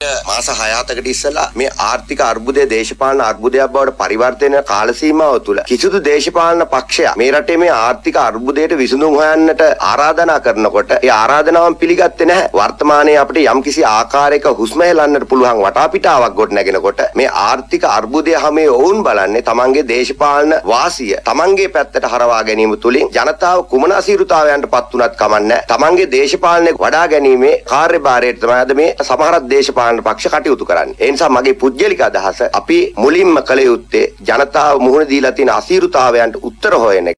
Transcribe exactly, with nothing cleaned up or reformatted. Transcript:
මාස හය හතකට ඉස්සලා මේ ආර්ථික අර්බුදය දේශපාලන අර්බුදයක් බවට පරිවර්තන කාල සීමාව තුළ කිසිදු දේශපාලන පක්ෂයක් මේ රටේ මේ ආර්ථික අර්බුදයට විසඳුම් හොයන්නට ආරාධනා කරනකොට ඒ ආරාධනාවන් පිළිගත්තේ නැහැ. වර්තමානයේ අපිට යම්කිසි ආකාරයක හුස්ම හෙලන්නට පුළුවන් වටාපිටාවක් ගොඩ නැගෙනකොට මේ ආර්ථික අර්බුදය හැමේ ඔවුන් බලන්නේ තමන්ගේ දේශපාලන වාසිය තමන්ගේ පැත්තට හරවා ගැනීම තුළින් ජනතාව කුමන අසීරුතාවයන්ට පත් වුණත් කමන්නේ තමන්ගේ දේශපාලනය වඩා ගැනීමේ කාර්යභාරයට තමයි අද මේ සමහර දේශපාලන පක්ෂ කටයුතු කරන්නේ. ඒ නිසා මගේ පුද්ගලික අදහස අපි මුලින්ම කළ යුත්තේ ජනතාව මුහුණ දීලා තියෙන අසීරුතාවයන්ට උත්තර හොයන